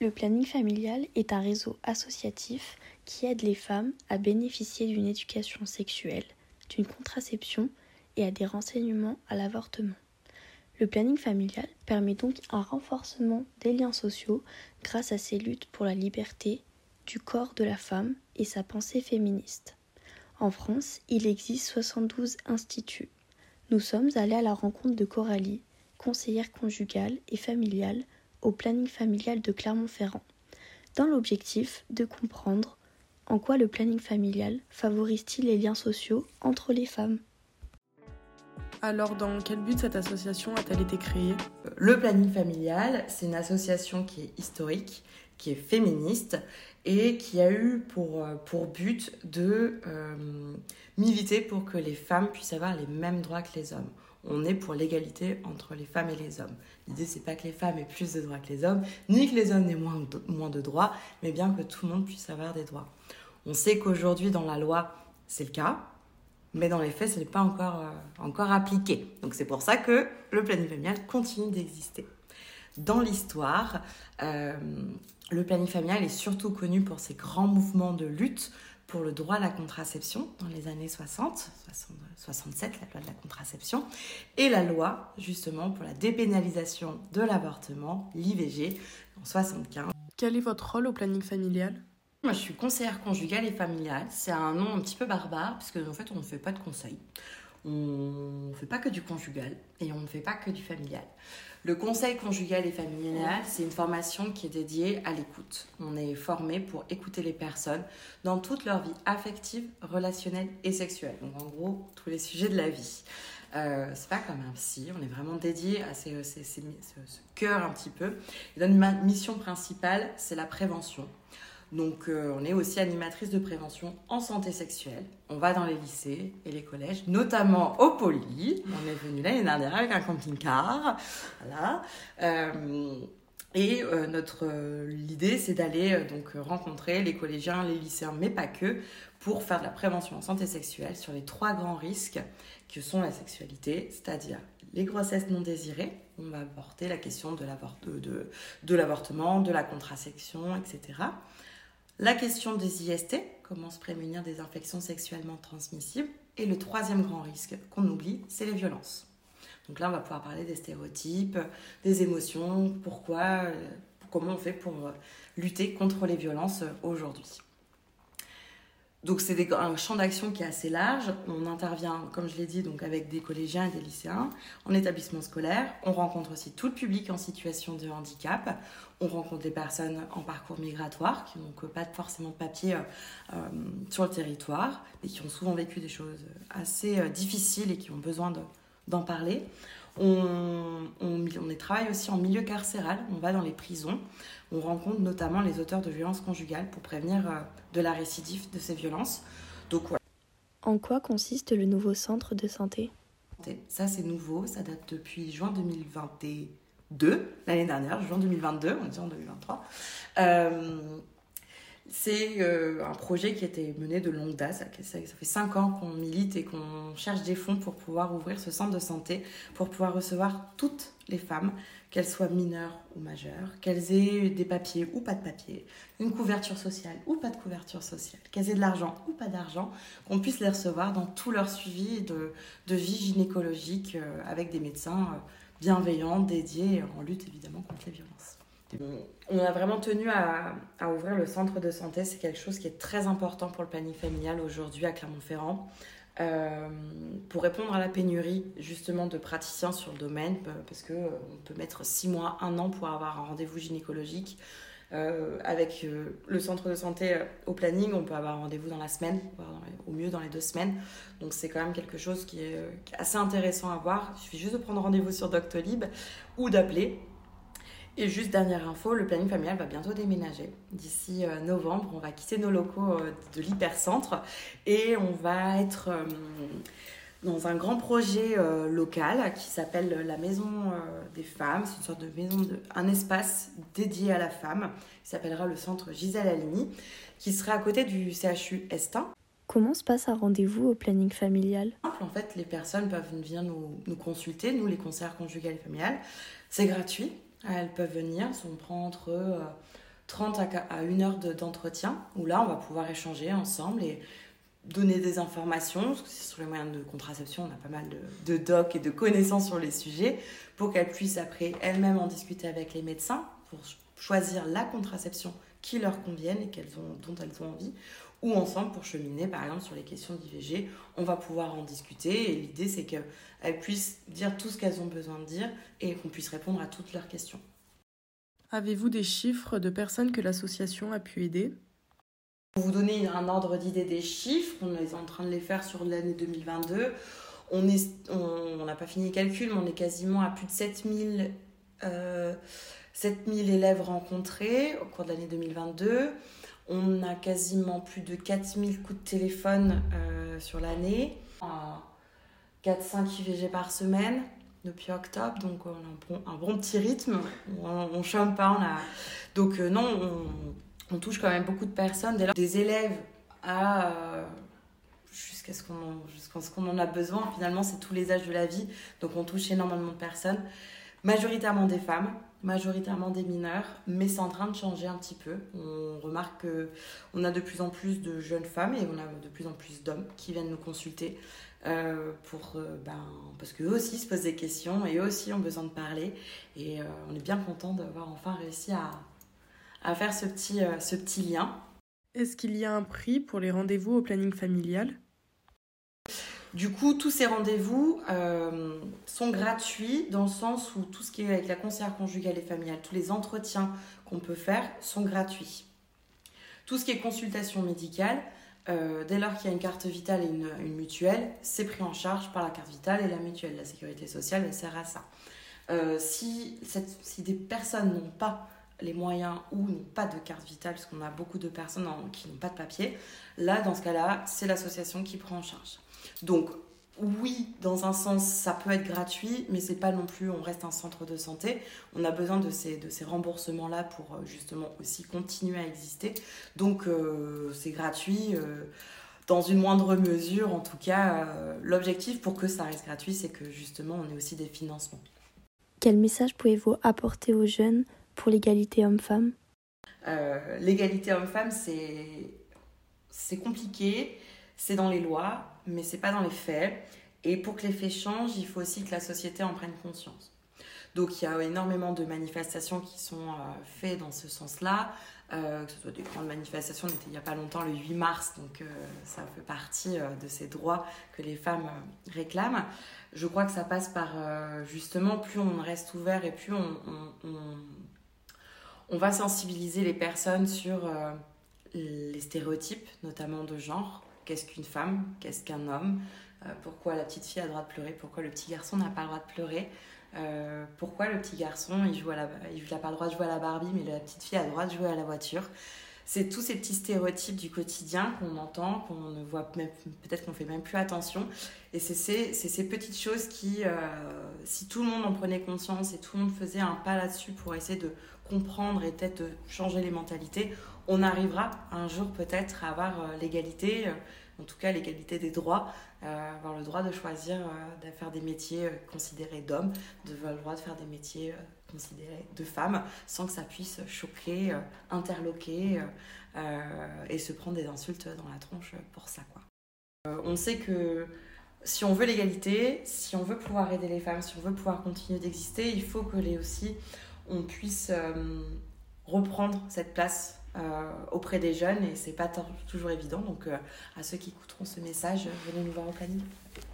Le planning familial est un réseau associatif qui aide les femmes à bénéficier d'une éducation sexuelle, d'une contraception et à des renseignements à l'avortement. Le planning familial permet donc un renforcement des liens sociaux grâce à ses luttes pour la liberté du corps de la femme et sa pensée féministe. En France, il existe 72 instituts. Nous sommes allés à la rencontre de Coralie, conseillère conjugale et familiale au planning familial de Clermont-Ferrand, dans l'objectif de comprendre en quoi le planning familial favorise-t-il les liens sociaux entre les femmes. Alors, dans quel but cette association a-t-elle été créée ? Le planning familial, c'est une association qui est historique, qui est féministe et qui a eu pour but de militer pour que les femmes puissent avoir les mêmes droits que les hommes. On est pour l'égalité entre les femmes et les hommes. L'idée, c'est pas que les femmes aient plus de droits que les hommes, ni que les hommes aient moins de droits, mais bien que tout le monde puisse avoir des droits. On sait qu'aujourd'hui, dans la loi, c'est le cas, mais dans les faits, ce n'est pas encore appliqué. Donc c'est pour ça que le planning familial continue d'exister. Dans l'histoire, le planning familial est surtout connu pour ses grands mouvements de lutte pour le droit à la contraception dans les années 67, la loi de la contraception, et la loi justement pour la dépénalisation de l'avortement, l'IVG, en 75. Quel est votre rôle au planning familial ? Moi, je suis conseillère conjugale et familiale. C'est un nom un petit peu barbare, parce qu'en fait, on ne fait pas de conseil. On ne fait pas que du conjugal et on ne fait pas que du familial. Le conseil conjugal et familial, c'est une formation qui est dédiée à l'écoute. On est formé pour écouter les personnes dans toute leur vie affective, relationnelle et sexuelle. Donc en gros, tous les sujets de la vie. C'est pas comme un psy, on est vraiment dédié à ce cœur un petit peu. Et notre mission principale, c'est la prévention. Donc, on est aussi animatrice de prévention en santé sexuelle. On va dans les lycées et les collèges, notamment au Poly. On est venu l'année dernière avec un camping-car. Voilà. L'idée, c'est d'aller rencontrer les collégiens, les lycéens, mais pas que, pour faire de la prévention en santé sexuelle sur les 3 grands risques que sont la sexualité, c'est-à-dire les grossesses non désirées. On va aborder la question de l'avortement, de la contraception, etc. La question des IST, comment se prémunir des infections sexuellement transmissibles. Et le 3e grand risque qu'on oublie, c'est les violences. Donc là, on va pouvoir parler des stéréotypes, des émotions, comment on fait pour lutter contre les violences aujourd'hui. Donc c'est un champ d'action qui est assez large. On intervient, comme je l'ai dit, donc avec des collégiens et des lycéens en établissement scolaire. On rencontre aussi tout le public en situation de handicap. On rencontre des personnes en parcours migratoire qui n'ont pas forcément de papier sur le territoire et qui ont souvent vécu des choses assez difficiles et qui ont besoin d'en parler. On travaille aussi en milieu carcéral, on va dans les prisons, on rencontre notamment les auteurs de violences conjugales pour prévenir de la récidive de ces violences. Donc, voilà. En quoi consiste le nouveau centre de santé ? Ça c'est nouveau, ça date depuis juin 2022, l'année dernière, juin 2022, on dit en 2023. C'est un projet qui a été mené de longue date. Ça fait 5 ans qu'on milite et qu'on cherche des fonds pour pouvoir ouvrir ce centre de santé, pour pouvoir recevoir toutes les femmes, qu'elles soient mineures ou majeures, qu'elles aient des papiers ou pas de papiers, une couverture sociale ou pas de couverture sociale, qu'elles aient de l'argent ou pas d'argent, qu'on puisse les recevoir dans tout leur suivi de vie gynécologique avec des médecins bienveillants, dédiés en lutte évidemment contre les violences. On a vraiment tenu à ouvrir le centre de santé. C'est quelque chose qui est très important pour le planning familial aujourd'hui à Clermont-Ferrand. Pour répondre à la pénurie justement de praticiens sur le domaine, parce qu'on peut mettre 6 mois, 1 an pour avoir un rendez-vous gynécologique. Avec le centre de santé au planning, on peut avoir un rendez-vous dans la semaine, voire au mieux dans les 2 semaines. Donc c'est quand même quelque chose qui est assez intéressant à voir. Il suffit juste de prendre rendez-vous sur Doctolib ou d'appeler. Et juste dernière info, le planning familial va bientôt déménager. D'ici novembre, on va quitter nos locaux de l'hypercentre et on va être dans un grand projet local qui s'appelle la Maison des Femmes. C'est une sorte de un espace dédié à la femme qui s'appellera le centre Gisèle Halimi, qui sera à côté du CHU Estin. Comment se passe un rendez-vous au planning familial ? En fait, les personnes peuvent venir nous consulter, nous les conseillères conjugales et familiales. C'est gratuit. Elles peuvent venir, on prend entre 30 à 1 heure d'entretien, où là, on va pouvoir échanger ensemble et donner des informations, parce que sur les moyens de contraception, on a pas mal de docs et de connaissances sur les sujets, pour qu'elles puissent après elles-mêmes en discuter avec les médecins, pour choisir la contraception qui leur convienne et dont elles ont envie, ou ensemble pour cheminer, par exemple, sur les questions d'IVG. On va pouvoir en discuter, et l'idée, c'est qu'elles puissent dire tout ce qu'elles ont besoin de dire et qu'on puisse répondre à toutes leurs questions. Avez-vous des chiffres de personnes que l'association a pu aider ? Pour vous donner un ordre d'idée des chiffres, on est en train de les faire sur l'année 2022. On n'a pas fini les calculs, mais on est quasiment à plus de 7000 élèves rencontrés au cours de l'année 2022. On a quasiment plus de 4000 coups de téléphone sur l'année. 4-5 IVG par semaine depuis octobre, donc on a un bon petit rythme. On chôme pas. Donc on touche quand même beaucoup de personnes. Dès lors, des élèves jusqu'à ce qu'on en a besoin. Finalement, c'est tous les âges de la vie. Donc on touche énormément de personnes. Majoritairement des femmes, majoritairement des mineurs, mais c'est en train de changer un petit peu. On remarque qu'on a de plus en plus de jeunes femmes et on a de plus en plus d'hommes qui viennent nous consulter parce qu'eux aussi se posent des questions et eux aussi ont besoin de parler. Et on est bien content d'avoir enfin réussi à faire ce petit lien. Est-ce qu'il y a un prix pour les rendez-vous au planning familial ? Du coup, tous ces rendez-vous sont gratuits dans le sens où tout ce qui est avec la conseillère conjugale et familiale, tous les entretiens qu'on peut faire sont gratuits. Tout ce qui est consultation médicale, dès lors qu'il y a une carte vitale et une mutuelle, c'est pris en charge par la carte vitale et la mutuelle. La sécurité sociale, elle sert à ça. Si des personnes n'ont pas les moyens ou n'ont pas de carte vitale, parce qu'on a beaucoup de personnes qui n'ont pas de papier, là, dans ce cas-là, c'est l'association qui prend en charge. Donc, oui, dans un sens, ça peut être gratuit, mais c'est pas non plus, on reste un centre de santé. On a besoin de ces remboursements-là pour justement aussi continuer à exister. Donc, c'est gratuit, dans une moindre mesure. En tout cas, l'objectif pour que ça reste gratuit, c'est que justement, on ait aussi des financements. Quel message pouvez-vous apporter aux jeunes pour l'égalité homme-femme ? L'égalité homme-femme, c'est compliqué, c'est dans les lois, mais c'est pas dans les faits. Et pour que les faits changent, il faut aussi que la société en prenne conscience. Donc il y a énormément de manifestations qui sont faites dans ce sens-là, que ce soit des grandes manifestations, il n'y a pas longtemps le 8 mars, donc ça fait partie de ces droits que les femmes réclament. Je crois que ça passe par justement, plus on reste ouvert et plus on va sensibiliser les personnes sur les stéréotypes, notamment de genre. Qu'est-ce qu'une femme ? Qu'est-ce qu'un homme ? Pourquoi la petite fille a le droit de pleurer ? Pourquoi le petit garçon n'a pas le droit de pleurer ? Pourquoi le petit garçon, il n'a pas le droit de jouer à la Barbie, mais la petite fille a le droit de jouer à la voiture ? C'est tous ces petits stéréotypes du quotidien qu'on entend, qu'on ne voit même, peut-être qu'on ne fait même plus attention. Et c'est ces petites choses qui, si tout le monde en prenait conscience et tout le monde faisait un pas là-dessus pour essayer de comprendre et peut-être de changer les mentalités, on arrivera un jour peut-être à avoir l'égalité, en tout cas l'égalité des droits, avoir le droit de choisir de faire des métiers considérés d'hommes, le droit de faire des métiers considérés de femmes, sans que ça puisse choquer, interloquer et se prendre des insultes dans la tronche pour ça, quoi. On sait que si on veut l'égalité, si on veut pouvoir aider les femmes, si on veut pouvoir continuer d'exister, il faut que on puisse reprendre cette place auprès des jeunes, et c'est pas toujours évident. Donc à ceux qui écouteront ce message, venez nous voir au planning.